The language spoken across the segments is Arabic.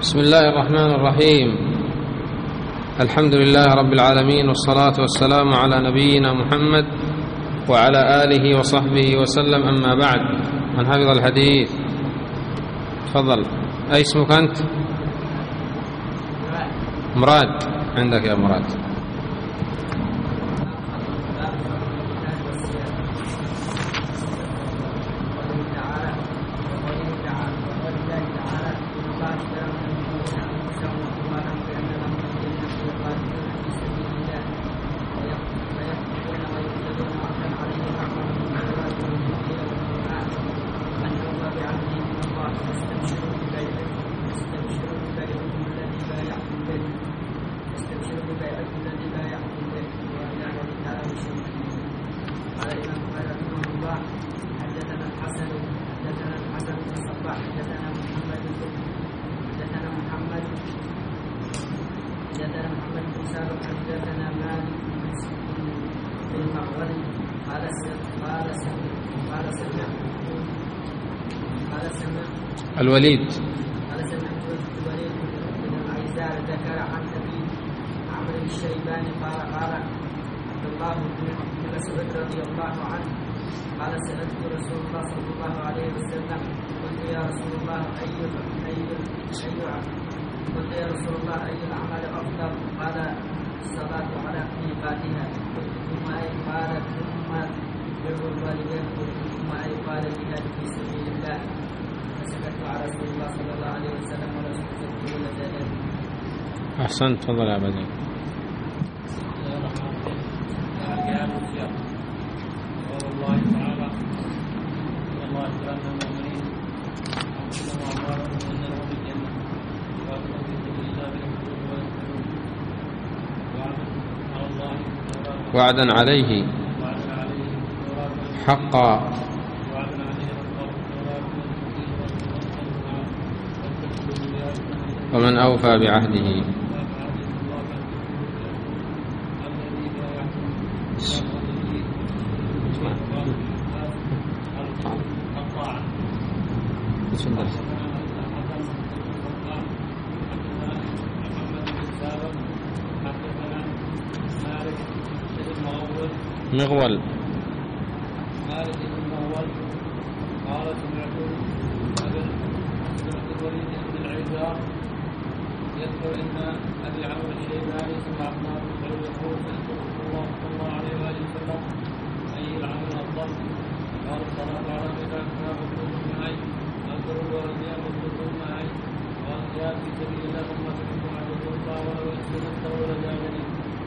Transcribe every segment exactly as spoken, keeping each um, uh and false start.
بسم الله الرحمن الرحيم. الحمد لله رب العالمين، والصلاة والسلام على نبينا محمد وعلى آله وصحبه وسلم. أما بعد، من حفظ الحديث تفضل. أي اسمك أنت؟ مراد. عندك يا مراد. الوليد قال سمعت الوليد بن العيزار ذكر عن ابي عمرو الشيباني قال قال عبد الله بن مسعود رضي الله عنه قال سألت رسول الله صلى الله عليه وسلم قلت يا رسول الله اي اي اي قلت يا رسول الله اي العمل افضل؟ قال الصلاة على ميقاتها. ثم اي قال ثم بر الوالدين. ثم اي قال الجهاد في سبيل الله. فسكت على رسول الله صلى الله عليه وسلم ولا سكت ولا زاد. أحسنت. تفضل يا عبد. قال الله تعالى إن الله اشترى من المؤمنين أنفسهم وأموالهم وأن لهم الجنة يقاتلون في سبيل الله بالحدود ويقتلون وعدا على الله وعدا عليه وعدا عليه حقا وعدا عليه ومن أوفى بعهده. مغول مالك بن مغول قال سمعت سمعت الوليد بن العيزار يذكر ان ابي عمرو الشيباني سمع عمار بن سعود يقول سالت رسول الله صلى الله عليه واله وسلم اي العمل افضل؟ قال الصلاه على ميقاتها والوضوء معي اذكر الوالدين والوضوء معي قال الجهاد في سبيل الله ثم سمعت عبد الله ولو استزدت ولا زادني.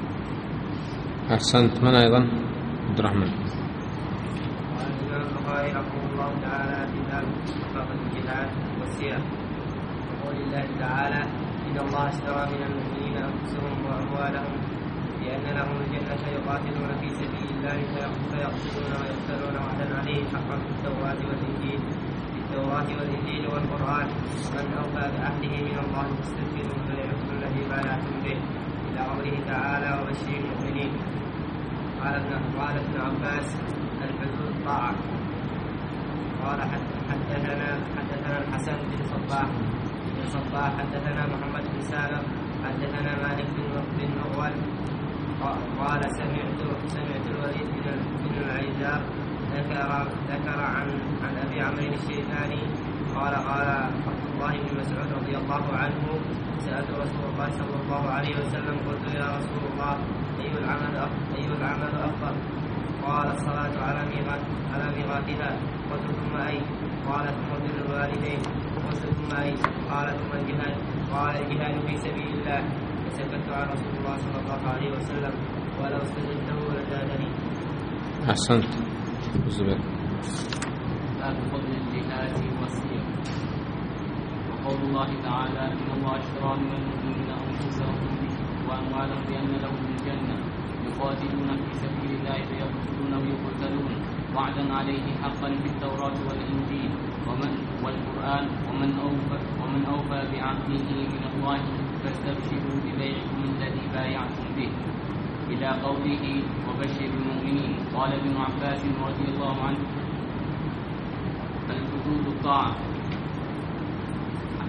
أحسنت. من أيضا؟ عبد الرحمن. قال الإمام البخاري رحمه الله تعالى في باب فضل الجهاد والسير. وقول الله تعالى إن الله اشترى من المؤمنين أنفسهم وأموالهم بأن لهم الجنة يقاتلون في سبيل الله فيقتلون ويقتلون وعدا عليه حقا في التوراة والإنجيل في التوراة والإنجيل والقرآن. ومن أوفى بعهده من الله فاستبشروا ببيعكم الذي بايعتم به إلى قوله تعالى وبشر المؤمنين. قال ابن قال ابن عباس الحدود طاعة. قال حدثنا حدثنا الحسن بن صباح بن صباح حدثنا محمد بن سالم حدثنا مالك بن مغول قال سمعت سمعت الوليد بن العيزار ذكر ذكر عن عن ابي عمرو الشيباني قال قال عبد الله بن مسعود رضي الله عنه سألت رسول الله صلى الله عليه وسلم قلت يا رسول الله أي العمل أفضل؟ أي العمل أفضل؟ قال الصلاة على ميقات على ميقاتها. قلت ثم أي؟ قال ثم بر الوالدين. قلت ثم أي؟ قال ثم الجهاد. قال الجهاد في سبيل الله. فسكت عن رسول الله صلى الله عليه وسلم ولو استزدته لزادني. أحسنت. الزبير. باب فضل الجهاد والسير. وقول الله تعالى إن الله اشترى من المؤمنين أنفسهم وأموالهم بأن لهم الجنة يقاتلون في سبيل الله فيقتلون ويقتلون وعدا عليه حقا في التوراة والإنجيل ومن والقرآن ومن أوفى ومن أوفى بعهده من الله فاستبشروا ببيعكم الذي بايعتم به إلى قوله وبشر المؤمنين. قال ابن عباس رضي الله عنه الحدود الطاعة.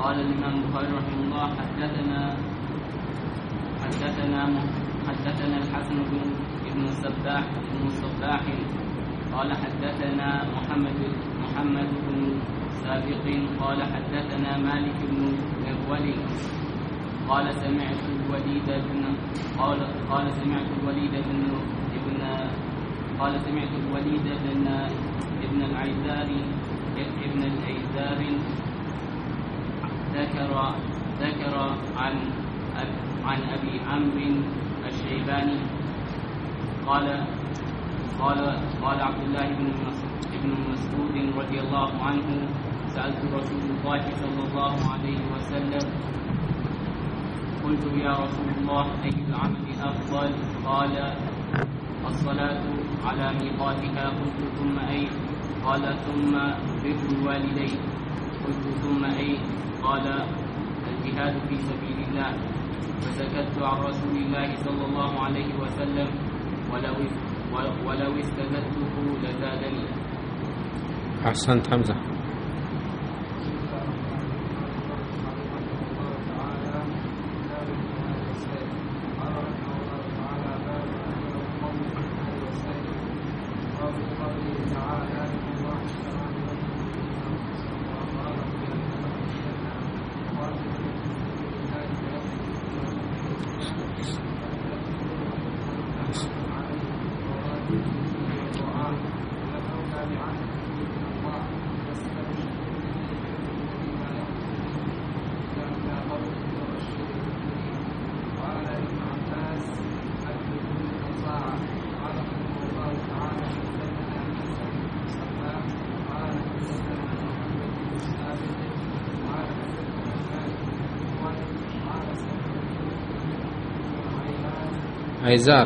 قال الإمام البخاري رحمه الله حدثنا حدثنا حدثنا الحسن بن ابن الصباح بن الصباح قال حدثنا محمد محمد بن سابق قال حدثنا مالك بن مغول قال سمعت الوليد بن قال قال سمعت الوليد بن ابن قال سمعت الوليد بن ابن العيزار ابن العيزار ذكر ذكر عن عن ابي عمرو الشيباني قال قال قال عبد الله بن ابن مسعود رضي الله عنه سألت رسول الله صلى الله عليه وسلم قلت يا رسول الله أي العمل أفضل؟ قال الصلاة على ميقاتها. قلت ثم أي؟ قال ثم بر الوالدين. قلت ثم أي؟ قال الجهاد في سبيل الله. فسكت عن رسول الله صلى الله عليه وسلم ولو ولو استزدته لزادني. أحسنت حمزة. عيزار.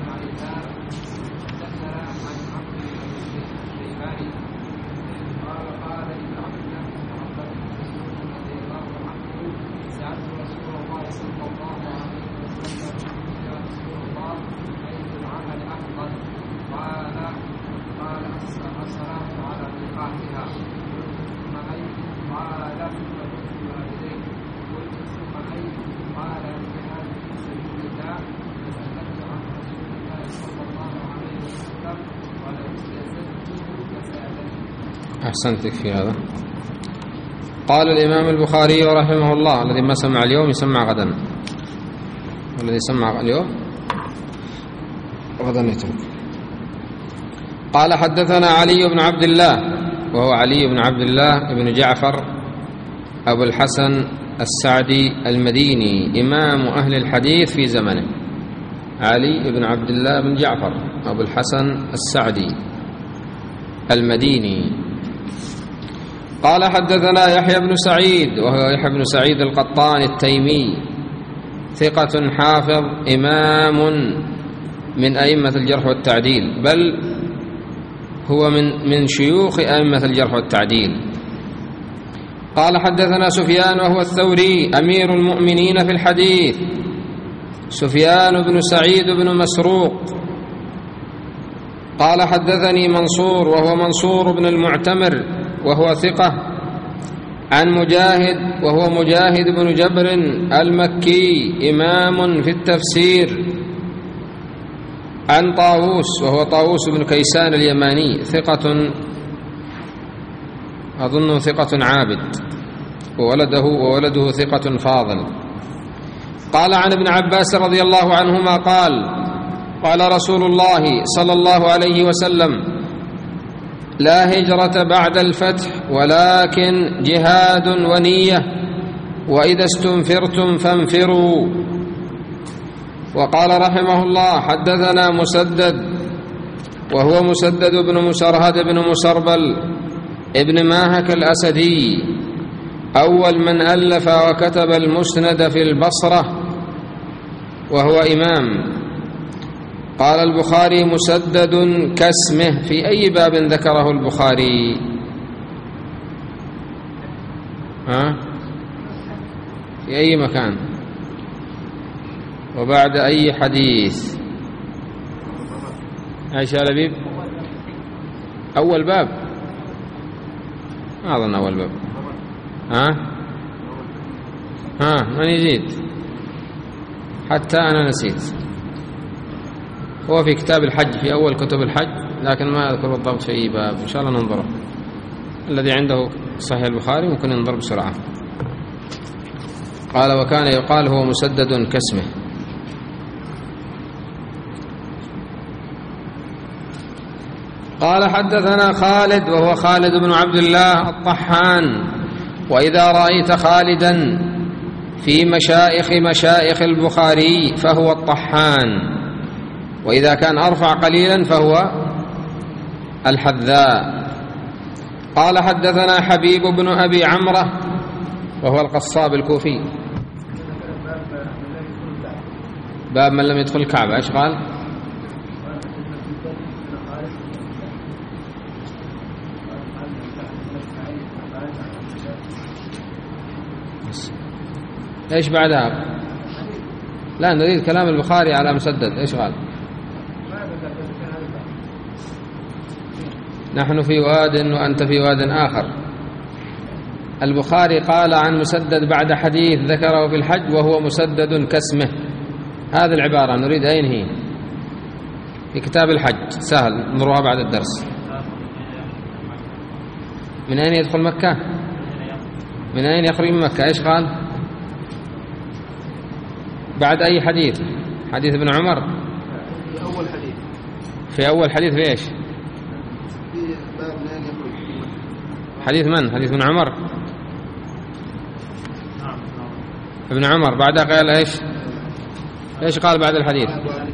أحسنتك في هذا. قال الإمام البخاري رحمه الله الذي ما سمع اليوم يسمع غدا، والذي سمع اليوم غدا يترك. قال حدثنا علي بن عبد الله وهو علي بن عبد الله بن جعفر أبو الحسن السعدي المديني إمام أهل الحديث في زمنه. علي بن عبد الله بن جعفر أبو الحسن السعدي المديني. قال حدثنا يحيى بن سعيد وهو يحيى بن سعيد القطان التيمي ثقة حافظ إمام من أئمة الجرح والتعديل، بل هو من من شيوخ أئمة الجرح والتعديل. قال حدثنا سفيان وهو الثوري أمير المؤمنين في الحديث، سفيان بن سعيد بن مسروق. قال حدثني منصور وهو منصور بن المعتمر وهو ثقة عن مجاهد وهو مجاهد بن جبر المكي إمام في التفسير، عن طاووس وهو طاووس بن كيسان اليماني ثقة أظن ثقة عابد، وولده وولده ثقة فاضل. قال عن ابن عباس رضي الله عنهما قال قال رسول الله صلى الله عليه وسلم لا هجرة بعد الفتح ولكن جهاد ونية، وإذا استنفرتم فانفروا. وقال رحمه الله حدثنا مسدد وهو مسدد بن مسرهد بن مسربل ابن ماهك الأسدي، أول من ألف وكتب المسند في البصرة، وهو إمام. قال البخاري مسدد كاسمه. في أي باب ذكره البخاري؟ ها؟ في أي مكان وبعد أي حديث؟ عائشة لبيب أول باب، ما أظن أول باب. ها؟ ها من يزيد؟ حتى أنا نسيت. هو في كتاب الحج، في أول كتب الحج، لكن ما أذكر بالضبط في أي باب. إن شاء الله ننظره. الذي عنده صحيح البخاري ممكن ينظر بسرعة. قال وكان يقال هو مسدد كاسمه. قال حدثنا خالد وهو خالد بن عبد الله الطحان. وإذا رأيت خالدا في مشايخ مشايخ البخاري فهو الطحان، وإذا كان أرفع قليلا فهو الحذاء. قال حدثنا حبيب بن أبي عمرة وهو القصاب الكوفي. باب من لم يدخل الكعبة. إيش قال؟ إيش بعدها؟ لا نريد كلام البخاري على مسدد. إيش قال؟ نحن في واد وأنت في واد آخر. البخاري قال عن مسدد بعد حديث ذكره في الحج وهو مسدد كاسمه. هذه العبارة نريد أين هي؟ في كتاب الحج، سهل نروها بعد الدرس. من أين يدخل مكة؟ من أين يخرج من مكة؟ إيش قال؟ بعد أي حديث؟ حديث ابن عمر؟ في أول حديث. في أول حديث في إيش؟ في باب من أين يخرج. حديث من؟ حديث ابن عمر؟ ابن عمر. بعدها قال إيش؟ إيش قال بعد الحديث؟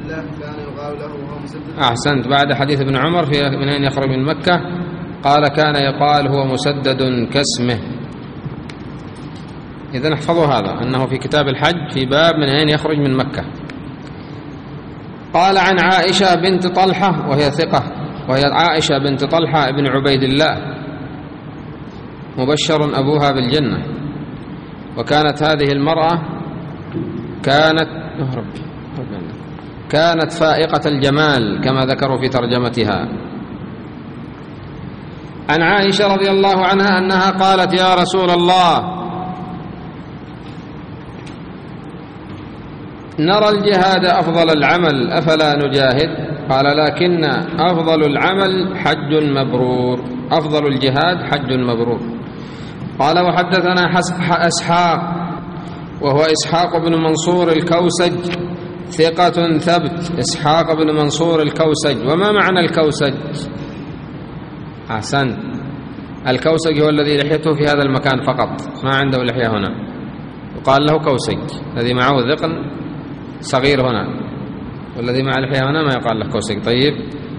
أحسنت. بعد حديث ابن عمر في من أين يخرج من مكة قال كان يقال هو مسدد كاسمه. إذن احفظوا هذا أنه في كتاب الحج في باب من أين يخرج من مكة. قال عن عائشة بنت طلحة وهي ثقة، وهي عائشة بنت طلحة بن عبيد الله مبشر أبوها بالجنة. وكانت هذه المرأة كانت كانت فائقة الجمال كما ذكروا في ترجمتها. عن عائشة رضي الله عنها أنها قالت يا رسول الله نرى الجهاد أفضل العمل أفلا نجاهد؟ قال لكن أفضل العمل حج مبرور. أفضل الجهاد حج مبرور. قال وحدثنا إسحاق وهو إسحاق بن منصور الكوسج ثقة ثبت. إسحاق بن منصور الكوسج. وما معنى الكوسج؟ أحسن. الكوسج هو الذي لحيته في هذا المكان فقط، ما عنده لحية هنا، وقال له كوسج. الذي معه ذقن صغير هنا، والذي مع لحية هنا ما يقال له كوسج. طيب.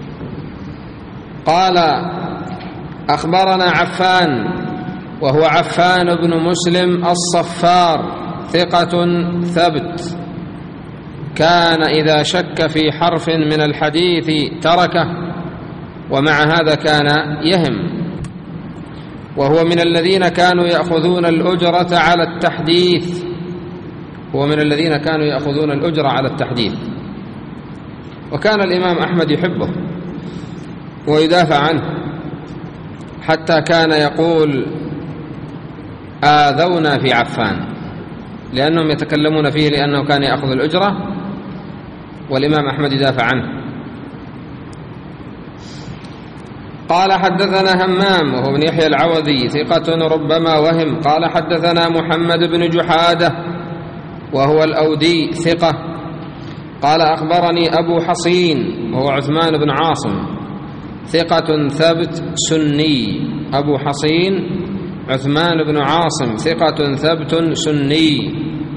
قال أخبرنا عفان وهو عفان بن مسلم الصفار ثقة ثبت. كان إذا شك في حرف من الحديث تركه، ومع هذا كان يهم. وهو من الذين كانوا يأخذون الأجرة على التحديث. هو من الذين كانوا يأخذون الأجرة على التحديث. وكان الإمام أحمد يحبه ويدافع عنه، حتى كان يقول آذونا في عفان، لأنهم يتكلمون فيه لأنه كان يأخذ الأجرة، والإمام أحمد يدافع عنه. قال حدثنا همام وهو بن يحيى العوذي ثقة ربما وهم. قال حدثنا محمد بن جحادة وهو الأودي ثقة. قال أخبرني أبو حصين وهو عثمان بن عاصم ثقة ثبت سني. أبو حصين عثمان بن عاصم ثقة ثبت سني.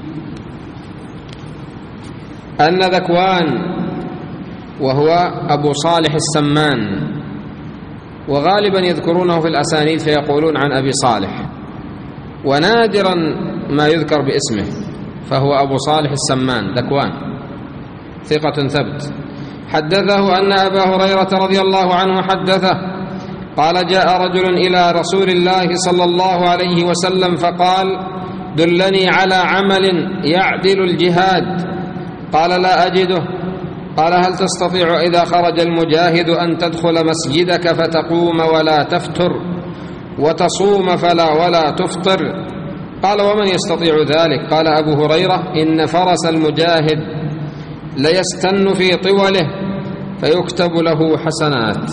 أن ذكوان وهو أبو صالح السمان، وغالبا يذكرونه في الأسانيد فيقولون عن أبي صالح، ونادرا ما يذكر باسمه، فهو أبو صالح السمان ذكوان ثقة ثبت. حدثه أن أبا هريرة رضي الله عنه حدثه قال جاء رجل إلى رسول الله صلى الله عليه وسلم فقال دلني على عمل يعدل الجهاد. قال لا أجده. قال هل تستطيع إذا خرج المجاهد أن تدخل مسجدك فتقوم ولا تفتر، وتصوم فلا ولا تفطر، قال: ومن يستطيع ذلك؟ قال أبو هريرة: إن فرس المجاهد ليستن في طوله فيكتب له حسنات.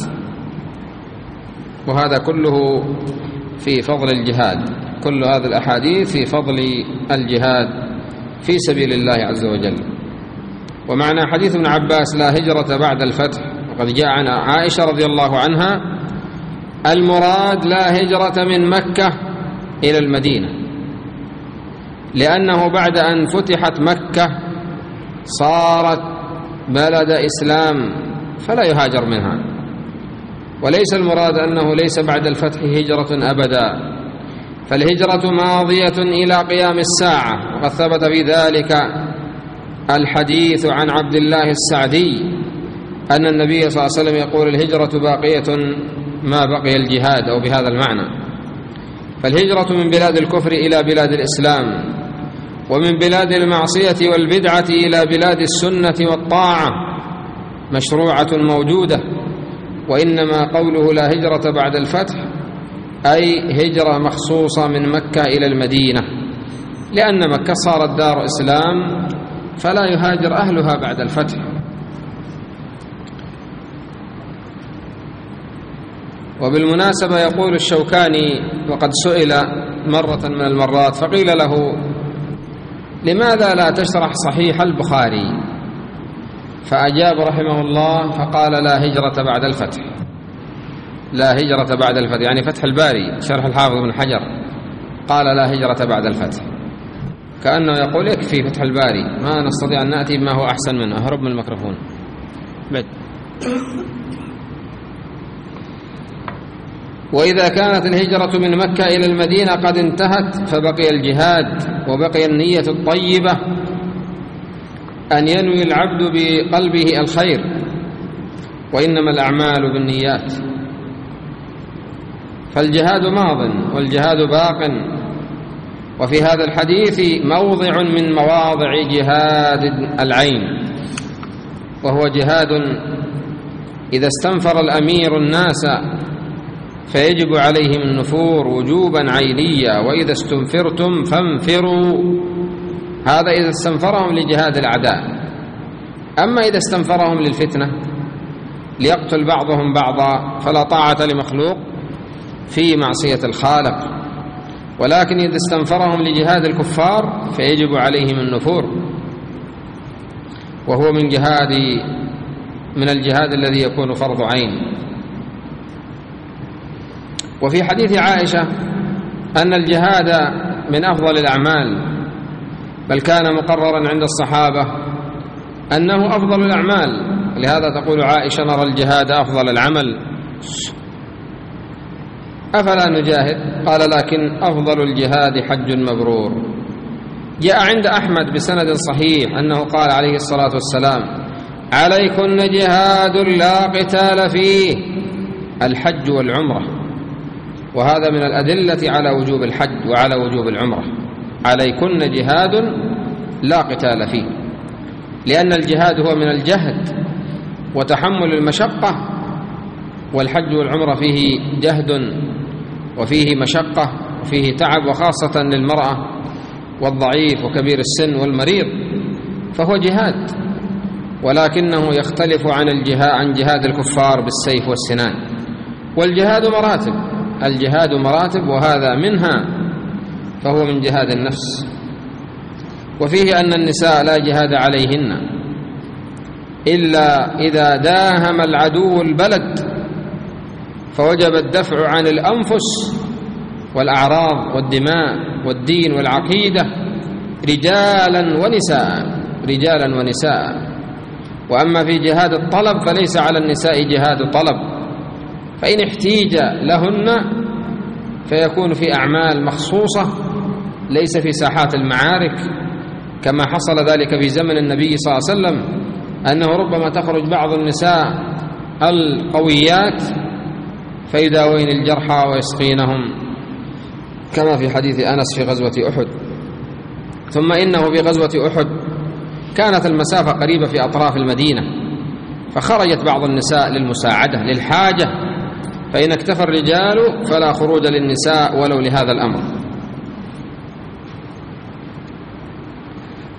وهذا كله في فضل الجهاد، كل هذه الأحاديث في فضل الجهاد في سبيل الله عز وجل. ومعنى حديث ابن عباس: لا هجرة بعد الفتح، وقد جاء عن عائشة رضي الله عنها: المراد لا هجرة من مكة إلى المدينة، لأنه بعد أن فتحت مكة صارت بلد إسلام فلا يهاجر منها. وليس المراد أنه ليس بعد الفتح هجرة أبدا، فالهجرة ماضية إلى قيام الساعة. وقد ثبت في ذلك الحديث عن عبد الله السعدي أن النبي صلى الله عليه وسلم يقول: الهجرة باقية ما بقي الجهاد، أو بهذا المعنى. فالهجرة من بلاد الكفر إلى بلاد الإسلام، ومن بلاد المعصية والبدعة إلى بلاد السنة والطاعة مشروعة موجودة. وإنما قوله لا هجرة بعد الفتح أي هجرة مخصوصة من مكة إلى المدينة، لأن مكة صارت دار إسلام فلا يهاجر أهلها بعد الفتح. وبالمناسبة يقول الشوكاني، وقد سئل مرة من المرات فقيل له: لماذا لا تشرح صحيح البخاري؟ فأجاب رحمه الله فقال: لا هجرة بعد الفتح. لا هجرة بعد الفتح يعني فتح الباري شرح الحافظ بن حجر، قال: لا هجرة بعد الفتح، كأنه يقول: يكفي فتح الباري، ما نستطيع أن نأتي بما هو أحسن منه. أهرب من الميكروفون بعد. وإذا كانت الهجرة من مكة إلى المدينة قد انتهت فبقي الجهاد، وبقي النية الطيبة، أن ينوي العبد بقلبه الخير، وإنما الأعمال بالنيات. فالجهاد ماض والجهاد باق. وفي هذا الحديث موضع من مواضع جهاد العين، وهو جهاد إذا استنفر الأمير الناس فيجب عليهم النفور وجوبا عينيا، وإذا استنفرتم فانفروا. هذا إذا استنفرهم لجهاد الأعداء. أما إذا استنفرهم للفتنة ليقتل بعضهم بعضا فلا طاعة لمخلوق في معصية الخالق، ولكن إذا استنفرهم لجهاد الكفار فيجب عليهم النفور، وهو من جهاد من الجهاد الذي يكون فرض عين. وفي حديث عائشة أن الجهاد من أفضل الأعمال، بل كان مقررا عند الصحابة أنه أفضل الأعمال، لهذا تقول عائشة: نرى الجهاد أفضل العمل، أفلا نجاهد؟ قال: لكن أفضل الجهاد حج مبرور. جاء عند أحمد بسند صحيح أنه قال عليه الصلاة والسلام: عليكن جهاد لا قتال فيه، الحج والعمرة. وهذا من الأدلة على وجوب الحج وعلى وجوب العمرة. عليكن جهاد لا قتال فيه، لأن الجهاد هو من الجهد وتحمل المشقة، والحج والعمرة فيه جهد وفيه مشقة وفيه تعب، وخاصة للمرأة والضعيف وكبير السن والمريض، فهو جهاد، ولكنه يختلف عن الجهاد عن جهاد الكفار بالسيف والسنان. والجهاد مراتب، الجهاد مراتب، وهذا منها، فهو من جهاد النفس. وفيه أن النساء لا جهاد عليهن إلا إذا داهم العدو البلد، فوجب الدفع عن الأنفس والأعراض والدماء والدين والعقيدة رجالا ونساء، رجالا ونساء. وأما في جهاد الطلب فليس على النساء جهاد طلب، فإن احتيج لهن فيكون في أعمال مخصوصة ليس في ساحات المعارك، كما حصل ذلك في زمن النبي صلى الله عليه وسلم، أنه ربما تخرج بعض النساء القويات فيداوين الجرحى ويسقينهم، كما في حديث أنس في غزوة أحد. ثم إنه في غزوة أحد كانت المسافة قريبة في أطراف المدينة، فخرجت بعض النساء للمساعدة للحاجة، فإن اكتفى الرجال فلا خروج للنساء ولو لهذا الأمر.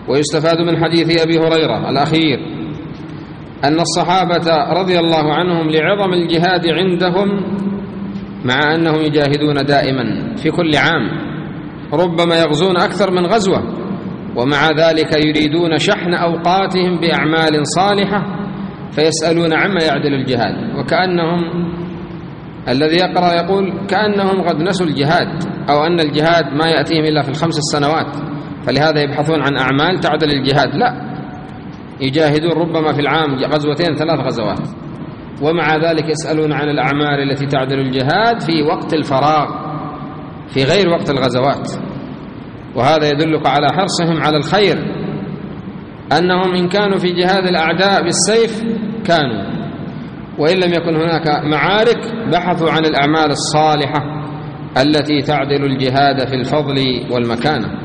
ويستفاد من حديث أبي هريرة الأخير أن الصحابة رضي الله عنهم لعظم الجهاد عندهم مع أنهم يجاهدون دائما في كل عام، ربما يغزون أكثر من غزوة، ومع ذلك يريدون شحن أوقاتهم بأعمال صالحة فيسألون عما يعدل الجهاد، وكأنهم الذي يقرأ يقول كأنهم قد نسوا الجهاد، أو أن الجهاد ما يأتيهم إلا في الخمس السنوات فلهذا يبحثون عن أعمال تعدل الجهاد. لا، يجاهدون ربما في العام غزوتين ثلاث غزوات، ومع ذلك يسألون عن الأعمال التي تعدل الجهاد في وقت الفراغ في غير وقت الغزوات. وهذا يدلك على حرصهم على الخير، أنهم إن كانوا في جهاد الأعداء بالسيف كانوا، وإن لم يكن هناك معارك بحثوا عن الأعمال الصالحة التي تعدل الجهاد في الفضل والمكانة.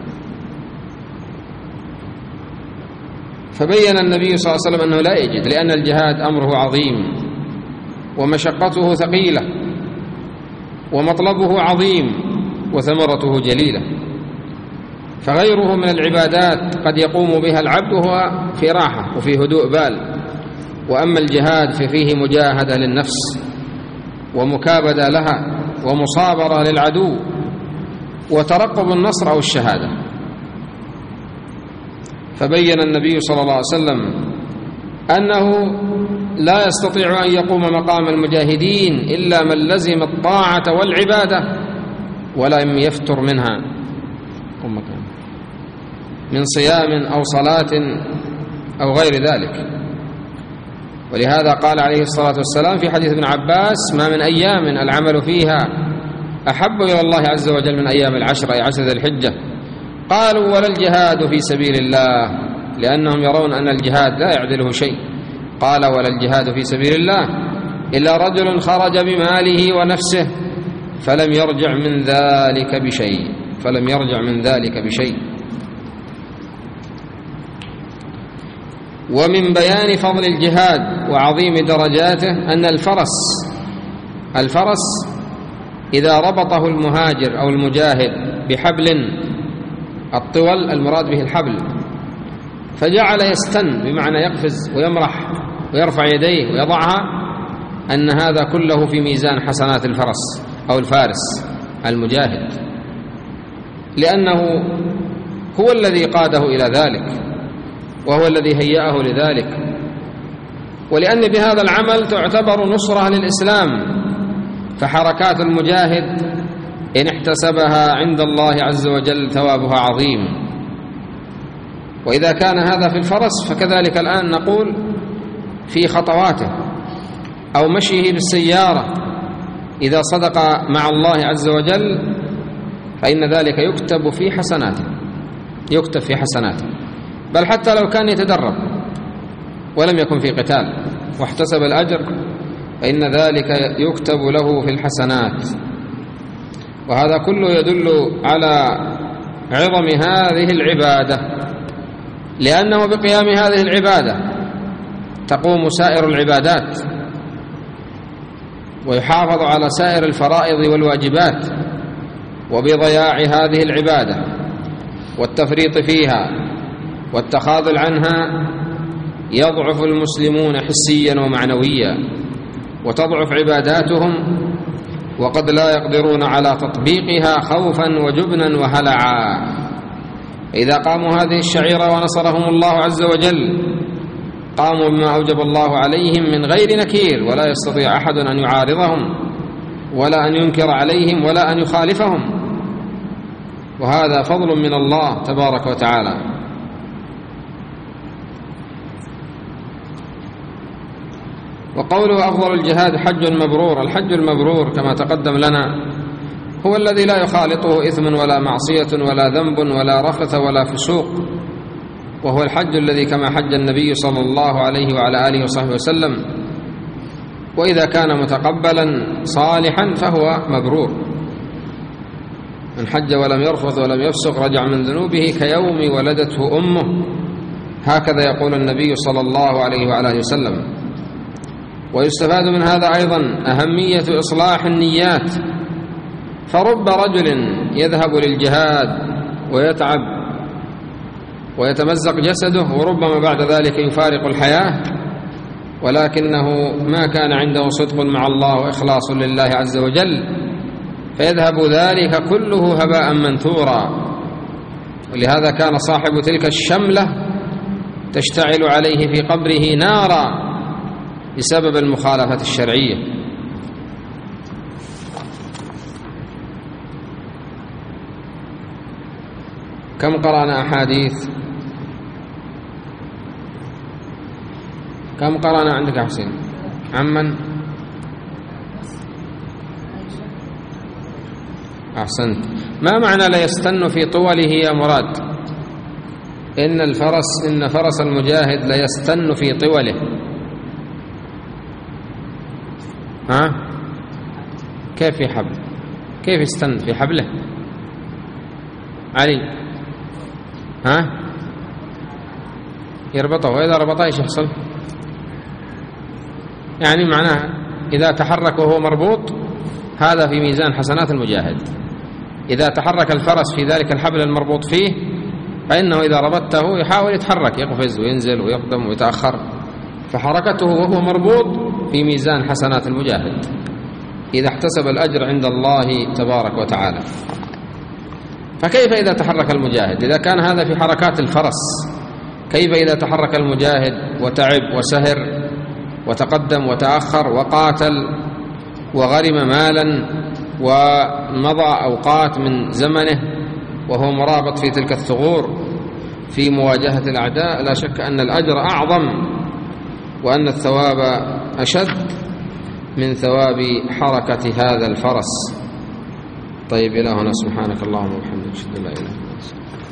فبين النبي صلى الله عليه وسلم أنه لا يجد، لأن الجهاد أمره عظيم ومشقته ثقيلة ومطلبه عظيم وثمرته جليلة، فغيره من العبادات قد يقوم بها العبد وهو في راحة وفي هدوء بال، وأما الجهاد ففيه مجاهدة للنفس ومكابدة لها ومصابرة للعدو وترقب النصر أو الشهادة. فبين النبي صلى الله عليه وسلم أنه لا يستطيع أن يقوم مقام المجاهدين إلا من لزم الطاعة والعبادة ولم يفتر منها من صيام أو صلاة أو غير ذلك. ولهذا قال عليه الصلاة والسلام في حديث ابن عباس: ما من أيام العمل فيها أحب إلى الله عز وجل من أيام العشر، أي عشر ذي الحجة. قالوا: ولا الجهاد في سبيل الله، لأنهم يرون أن الجهاد لا يعدله شيء. قال: ولا الجهاد في سبيل الله إلا رجل خرج بماله ونفسه فلم يرجع من ذلك بشيء فلم يرجع من ذلك بشيء. ومن بيان فضل الجهاد وعظيم درجاته أن الفرس الفرس إذا ربطه المهاجر أو المجاهد بحبل، الطول المراد به الحبل، فجعل يستن بمعنى يقفز ويمرح ويرفع يديه ويضعها، أن هذا كله في ميزان حسنات الفرس أو الفارس المجاهد، لأنه هو الذي قاده إلى ذلك وهو الذي هيأه لذلك، ولأن بهذا العمل تعتبر نصرة للإسلام، فحركات المجاهد إن احتسبها عند الله عز وجل ثوابها عظيم. وإذا كان هذا في الفرس فكذلك الآن نقول في خطواته أو مشيه بالسيارة، إذا صدق مع الله عز وجل فإن ذلك يكتب في حسناته يكتب في حسناته بل حتى لو كان يتدرب ولم يكن في قتال واحتسب الأجر فإن ذلك يكتب له في الحسنات. وهذا كله يدل على عظم هذه العبادة، لأنه بقيام هذه العبادة تقوم سائر العبادات ويحافظ على سائر الفرائض والواجبات، وبضياع هذه العبادة والتفريط فيها والتخاذل عنها يضعف المسلمون حسيا ومعنويا، وتضعف عباداتهم، وقد لا يقدرون على تطبيقها خوفا وجبنا وهلعا. إذا قاموا هذه الشعيرة ونصرهم الله عز وجل قاموا بما أوجب الله عليهم من غير نكير، ولا يستطيع أحد أن يعارضهم ولا أن ينكر عليهم ولا أن يخالفهم، وهذا فضل من الله تبارك وتعالى. وقوله أفضل الجهاد حج مبرور، الحج المبرور كما تقدم لنا هو الذي لا يخالطه إثم ولا معصية ولا ذنب ولا رفث ولا فسوق، وهو الحج الذي كما حج النبي صلى الله عليه وعلى آله وصحبه وسلم، وإذا كان متقبلا صالحا فهو مبرور. من حج ولم يرفث ولم يفسق رجع من ذنوبه كيوم ولدته أمه، هكذا يقول النبي صلى الله عليه وعلى آله وسلم. ويستفاد من هذا أيضا أهمية إصلاح النيات، فرب رجل يذهب للجهاد ويتعب ويتمزق جسده، وربما بعد ذلك يفارق الحياة، ولكنه ما كان عنده صدق مع الله وإخلاص لله عز وجل، فيذهب ذلك كله هباء منثورا. ولهذا كان صاحب تلك الشملة تشتعل عليه في قبره نارا بسبب المخالفة الشرعية. كم قرأنا أحاديث؟ كم قرأنا عندك حسين؟ عمن؟ أحسنت. ما معنى لا يستن في طوله يا مراد؟ إن الفرس إن فرس المجاهد لا يستن في طوله. ها؟ كيف في حبل؟ كيف يستن في حبله؟ علي، ها؟ يربطه، وإذا ربطه ايش يحصل؟ يعني معناها إذا تحرك وهو مربوط هذا في ميزان حسنات المجاهد. إذا تحرك الفرس في ذلك الحبل المربوط فيه فإنه إذا ربطته يحاول يتحرك، يقفز وينزل ويقدم ويتأخر، فحركته وهو مربوط في ميزان حسنات المجاهد إذا احتسب الأجر عند الله تبارك وتعالى. فكيف إذا تحرك المجاهد؟ إذا كان هذا في حركات الفرس، كيف إذا تحرك المجاهد وتعب وسهر وتقدم وتأخر وقاتل وغرم مالا ومضى أوقات من زمنه وهو مرابط في تلك الثغور في مواجهة الأعداء؟ لا شك أن الأجر أعظم وأن الثواب أشد من ثواب حركة هذا الفرس. طيب، إلى هنا سبحانك اللهم وبحمدك، أشهد أن لا إله إلا أنت.